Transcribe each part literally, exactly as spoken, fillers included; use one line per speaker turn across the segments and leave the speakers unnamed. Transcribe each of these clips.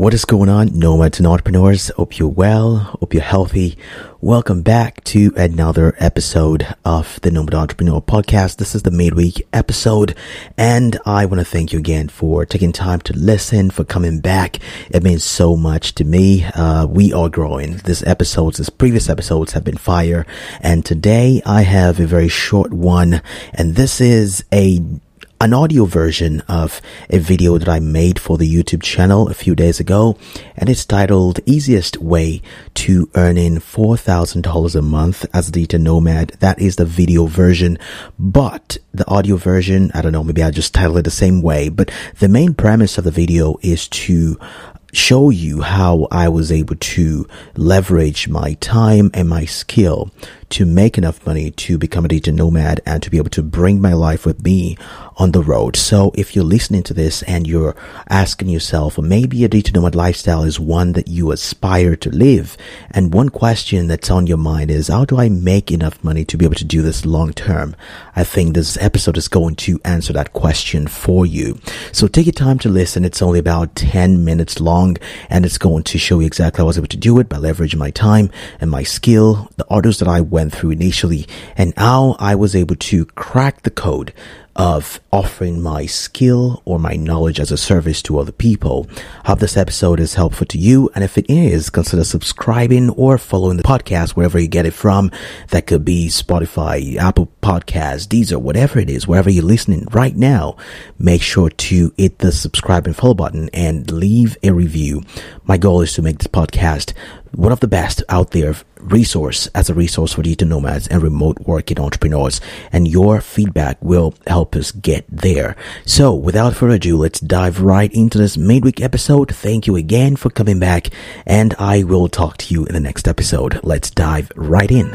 What is going on, nomads and entrepreneurs? Hope you're well, hope you're healthy. Welcome back to another episode of the Nomad Entrepreneur Podcast. This is the midweek episode, and I want to thank you again for taking time to listen, for coming back. It means so much to me. Uh, we are growing. This episodes, this previous episodes have been fire, and today I have a very short one, and this is a an audio version of a video that I made for the YouTube channel a few days ago, and it's titled Easiest Way to Earning four thousand dollars a Month as a Digital Nomad. That is the video version, but the audio version, I don't know, maybe I just titled it the same way, but the main premise of the video is to show you how I was able to leverage my time and my skill to make enough money to become a digital nomad and to be able to bring my life with me on the road. So if you're listening to this and you're asking yourself, or maybe a digital nomad lifestyle is one that you aspire to live, and one question that's on your mind is, how do I make enough money to be able to do this long term? I think this episode is going to answer that question for you. So take your time to listen. It's only about ten minutes long, and it's going to show you exactly how I was able to do it by leveraging my time and my skill, the orders that I went through initially, and how I was able to crack the code of offering my skill or my knowledge as a service to other people. Hope this episode is helpful to you, and if it is, consider subscribing or following the podcast wherever you get it from. That could be Spotify, Apple Podcasts, Deezer, whatever it is, wherever you're listening right now. Make sure to hit the subscribe and follow button and leave a review. My goal is to make this podcast one of the best out there resource as a resource for digital nomads and remote working entrepreneurs, and your feedback will help us get there. So without further ado, let's dive right into this midweek episode. Thank you again for coming back, and I will talk to you in the next episode. Let's dive right in.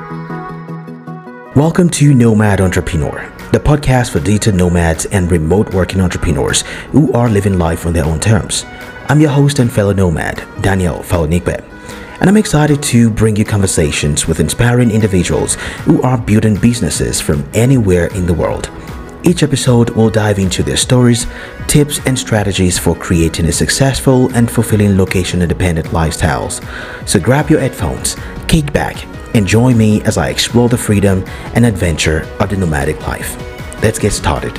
Welcome to Nomad Entrepreneur, the podcast for digital nomads and remote working entrepreneurs who are living life on their own terms. I'm your host and fellow nomad, Daniel Falanigbe, and I'm excited to bring you conversations with inspiring individuals who are building businesses from anywhere in the world. Each episode will dive into their stories, tips, and strategies for creating a successful and fulfilling location-independent lifestyles. So grab your headphones, kick back, and join me as I explore the freedom and adventure of the nomadic life. Let's get started.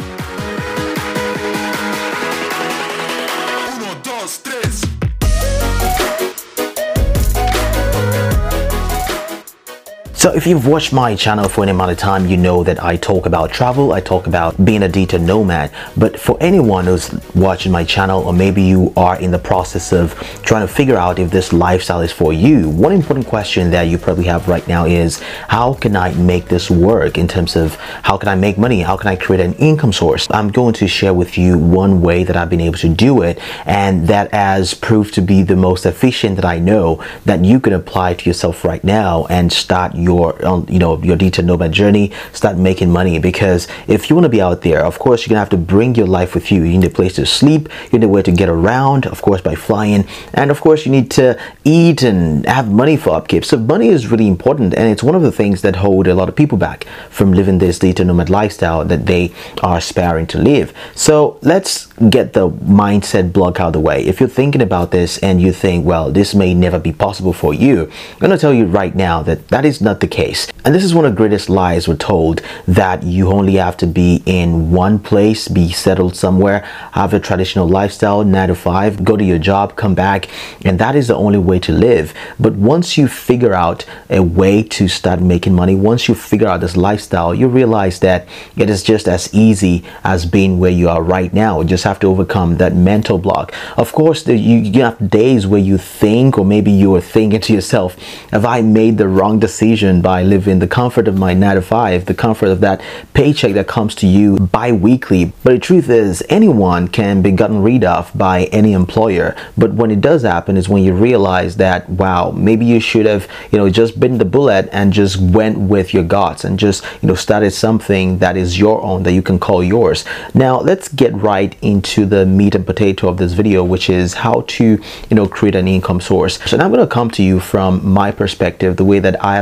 So if you've watched my channel for any amount of time, you know that I talk about travel, I talk about being a digital nomad. But for anyone who's watching my channel, or maybe you are in the process of trying to figure out if this lifestyle is for you, one important question that you probably have right now is, how can I make this work in terms of how can I make money? How can I create an income source? I'm going to share with you one way that I've been able to do it, and that has proved to be the most efficient that I know that you can apply to yourself right now and start your Your, you know, your digital nomad journey, start making money. Because if you want to be out there, of course, you're gonna have to bring your life with you. You need a place to sleep, you need a way to get around, of course, by flying, and of course, you need to eat and have money for upkeep. So money is really important, and it's one of the things that hold a lot of people back from living this digital nomad lifestyle that they are aspiring to live. So let's get the mindset block out of the way. If you're thinking about this and you think, well, this may never be possible for you, I'm gonna tell you right now that that is not the case. And this is one of the greatest lies we're told, that you only have to be in one place, be settled somewhere, have a traditional lifestyle, nine to five, go to your job, come back, and that is the only way to live. But once you figure out a way to start making money, once you figure out this lifestyle, you realize that it is just as easy as being where you are right now. You just have to overcome that mental block. Of course, the, you, you have days where you think, or maybe you are thinking to yourself, have I made the wrong decision by living the comfort of my nine to five, the comfort of that paycheck that comes to you bi-weekly? But the truth is, anyone can be gotten rid of by any employer. But when it does happen is when you realize that, wow, maybe you should have, you know, just bitten the bullet and just went with your guts and just, you know, started something that is your own, that you can call yours. Now, let's get right into the meat and potato of this video, which is how to, you know, create an income source. So now I'm going to come to you from my perspective, the way that I have been able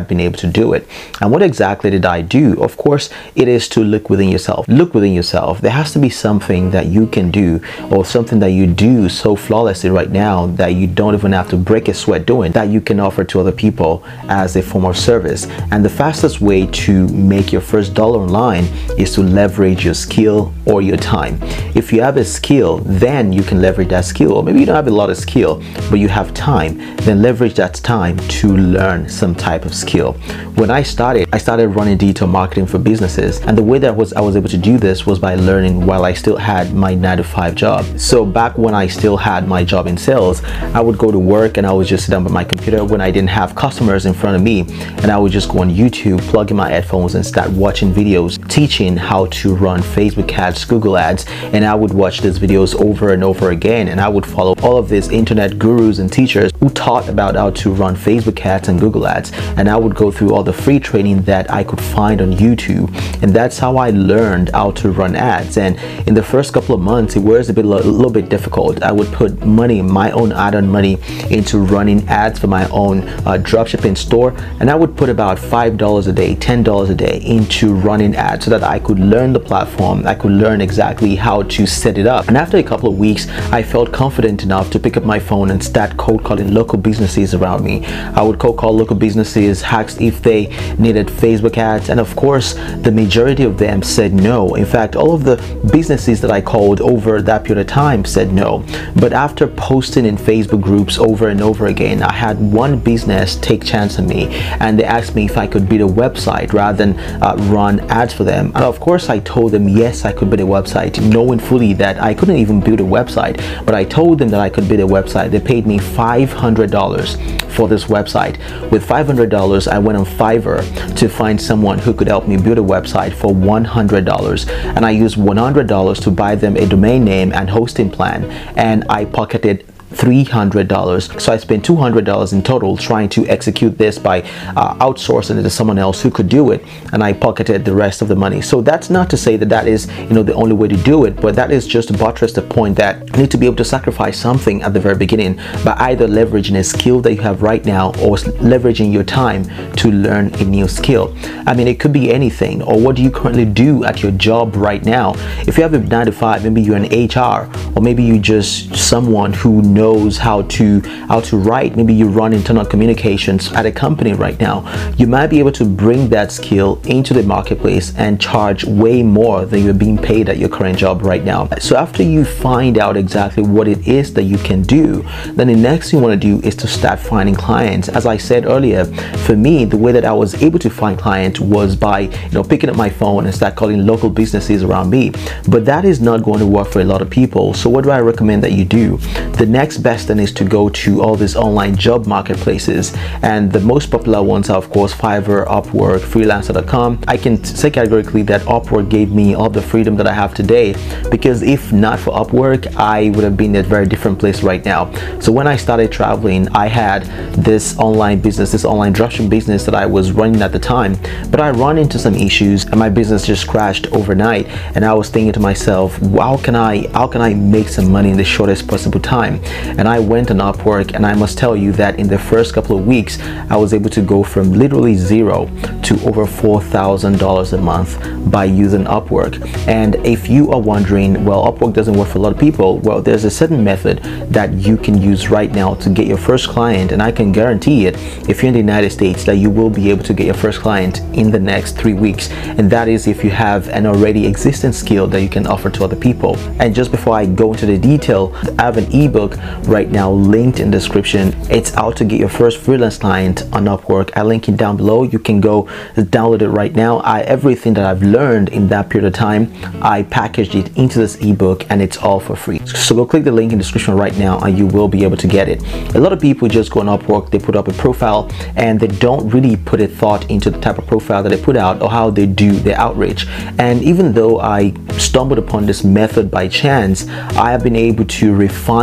to do it. And what exactly did I do? Of course, it is to look within yourself. Look within yourself. There has to be something that you can do, or something that you do so flawlessly right now that you don't even have to break a sweat doing, that you can offer to other people as a form of service. And the fastest way to make your first dollar online is to leverage your skill or your time. If you have a skill, then you can leverage that skill. Or maybe you don't have a lot of skill, but you have time, then leverage that time to learn some type of skill. When I started, I started running digital marketing for businesses, and the way that was I was able to do this was by learning while I still had my nine to five job. So back when I still had my job in sales, I would go to work and I would just sit down at my computer when I didn't have customers in front of me, and I would just go on YouTube, plug in my headphones and start watching videos teaching how to run Facebook ads, Google ads, and I would watch these videos over and over again, and I would follow all of these internet gurus and teachers who taught about how to run Facebook ads and Google ads, and I would go through all the free training that I could find on YouTube, and that's how I learned how to run ads. And in the first couple of months, it was a bit a little bit difficult. I would put money, my own add-on money, into running ads for my own uh, dropshipping store, and I would put about five dollars a day, ten dollars a day into running ads so that I could learn the platform. I could learn exactly how to set it up. And after a couple of weeks, I felt confident enough to pick up my phone and start cold calling local businesses around me. I would cold call local businesses, ask if they needed Facebook ads, and of course, the majority of them said no. In fact, all of the businesses that I called over that period of time said no. But after posting in Facebook groups over and over again, I had one business take chance on me, and they asked me if I could build a website rather than uh, run ads for them. And of course, I told them yes, I could build a website, knowing fully that I couldn't even build a website. But I told them that I could build a website. They paid me five hundred dollars for this website. With five hundred dollars, I went on Fiverr to find someone who could help me build a website for one hundred dollars, and I used one hundred dollars to buy them a domain name and hosting plan, and I pocketed three hundred dollars. So I spent two hundred dollars in total trying to execute this by uh, outsourcing it to someone else who could do it, and I pocketed the rest of the money. So that's not to say that that is, you know, the only way to do it, but that is just to buttress the point that you need to be able to sacrifice something at the very beginning by either leveraging a skill that you have right now or leveraging your time to learn a new skill. I mean, it could be anything. Or what do you currently do at your job right now? If you have a nine to five, maybe you're an H R, or maybe you just someone who knows knows how to how to write. Maybe you run internal communications at a company right now. You might be able to bring that skill into the marketplace and charge way more than you're being paid at your current job right now. So after you find out exactly what it is that you can do, then the next thing you want to do is to start finding clients. As I said earlier, for me, the way that I was able to find clients was by, you know, picking up my phone and start calling local businesses around me. But that is not going to work for a lot of people. So what do I recommend that you do? The next best thing is to go to all these online job marketplaces, and the most popular ones are of course Fiverr, Upwork, Freelancer dot com. I can say categorically that Upwork gave me all the freedom that I have today, because if not for Upwork, I would have been in a very different place right now. So when I started traveling, I had this online business, this online dropshipping business that I was running at the time, but I run into some issues and my business just crashed overnight, and I was thinking to myself, how can I how can I make some money in the shortest possible time? And I went on Upwork, and I must tell you that in the first couple of weeks, I was able to go from literally zero to over four thousand dollars a month by using Upwork. And if you are wondering, well, Upwork doesn't work for a lot of people, well, there's a certain method that you can use right now to get your first client, and I can guarantee it, if you're in the United States, that you will be able to get your first client in the next three weeks. And that is if you have an already existing skill that you can offer to other people. And just before I go into the detail, I have an ebook right now linked in the description. It's how to get your first freelance client on Upwork. I link it down below. You can go download it right now. I everything that I've learned in that period of time, I packaged it into this ebook, and it's all for free. So go click the link in the description right now and you will be able to get it. A lot of people just go on Upwork, they put up a profile, and they don't really put a thought into the type of profile that they put out or how they do their outreach. And even though I stumbled upon this method by chance, I have been able to refine it in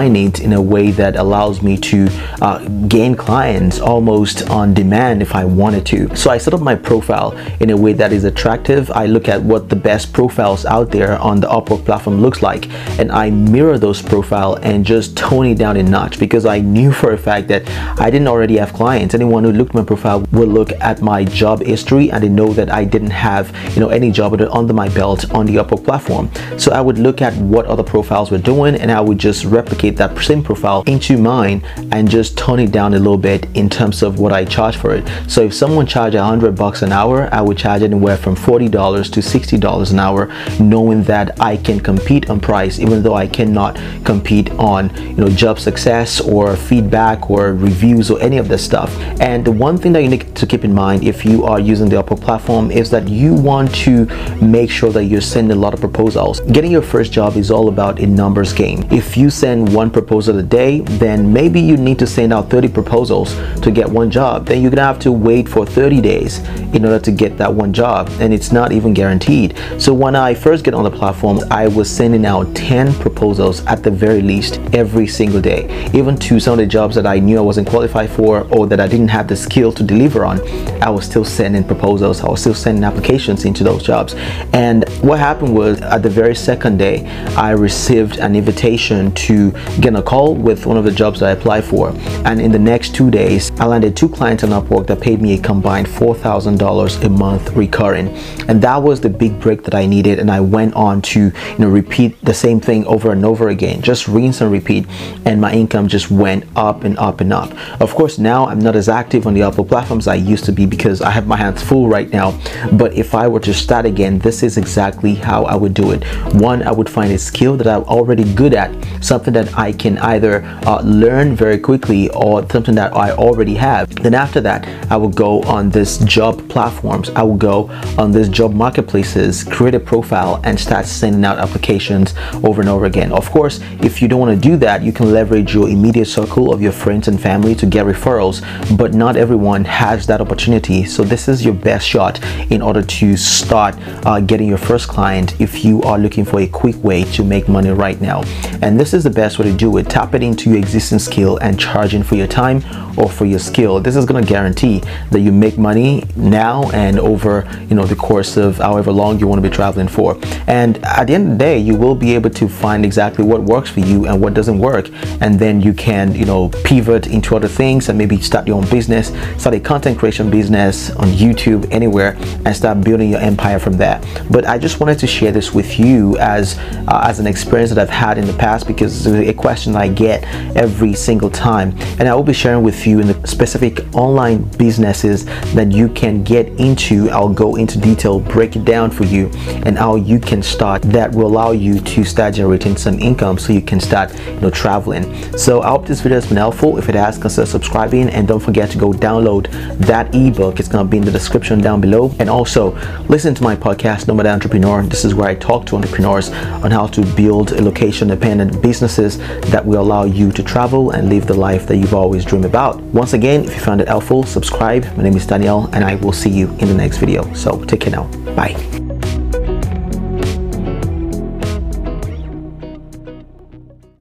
in a way that allows me to uh, gain clients almost on demand if I wanted to. So I set up my profile in a way that is attractive. I look at what the best profiles out there on the Upwork platform looks like, and I mirror those profiles and just tone it down a notch, because I knew for a fact that I didn't already have clients. Anyone who looked at my profile will look at my job history and they know that I didn't have, you know, any job under my belt on the Upwork platform. So I would look at what other profiles were doing, and I would just replicate that same profile into mine and just tone it down a little bit in terms of what I charge for it. So if someone charged a hundred bucks an hour, I would charge anywhere from forty dollars to sixty dollars an hour, knowing that I can compete on price, even though I cannot compete on, you know, job success or feedback or reviews or any of this stuff. And the one thing that you need to keep in mind if you are using the Upwork platform is that you want to make sure that you're sending a lot of proposals. Getting your first job is all about a numbers game. If you send one proposal a day, then maybe you need to send out thirty proposals to get one job. Then you're gonna have to wait for thirty days in order to get that one job, and it's not even guaranteed. So when I first get on the platform, I was sending out ten proposals at the very least every single day, even to some of the jobs that I knew I wasn't qualified for or that I didn't have the skill to deliver on. I was still sending proposals, I was still sending applications into those jobs. And what happened was, at the very second day, I received an invitation to get a call with one of the jobs that I applied for, and in the next two days I landed two clients on Upwork that paid me a combined four thousand dollars a month recurring. And that was the big break that I needed, and I went on to, you know, repeat the same thing over and over again, just rinse and repeat, and my income just went up and up and up. Of course, now I'm not as active on the Upwork platforms I used to be because I have my hands full right now, but if I were to start again, this is exactly how I would do it. One, I would find a skill that I'm already good at, something that I can either uh, learn very quickly or something that I already have. Then after that, I will go on this job platforms, I will go on this job marketplaces, create a profile, and start sending out applications over and over again. Of course, if you don't want to do that, you can leverage your immediate circle of your friends and family to get referrals, but not everyone has that opportunity. So this is your best shot in order to start uh, getting your first client if you are looking for a quick way to make money right now. And this is the best way to do it. Tap it into your existing skill and charging for your time or for your skill. This is going to guarantee that you make money now and over, you know, the course of however long you want to be traveling for. And at the end of the day, you will be able to find exactly what works for you and what doesn't work, and then you can, you know, pivot into other things and maybe start your own business, start a content creation business on YouTube, anywhere, and start building your empire from there. But I just wanted to share this with you as uh, as an experience that I've had in the past, because it's a question I get every single time, and I will be sharing with you in the specific online businesses that you can get into. I'll go into detail, break it down for you, and how you can start that will allow you to start generating some income so you can start, you know, traveling. So I hope this video has been helpful. If it has, consider subscribing, and don't forget to go download that ebook. It's going to be in the description down below. And also listen to my podcast, Nomad Entrepreneur. This is where I talk to entrepreneurs on how to build a location independent businesses that will allow you to travel and live the life that you've always dreamed about. Once again, if you found it helpful, subscribe. My name is Daniel, and I will see you in the next video. So take care now. Bye.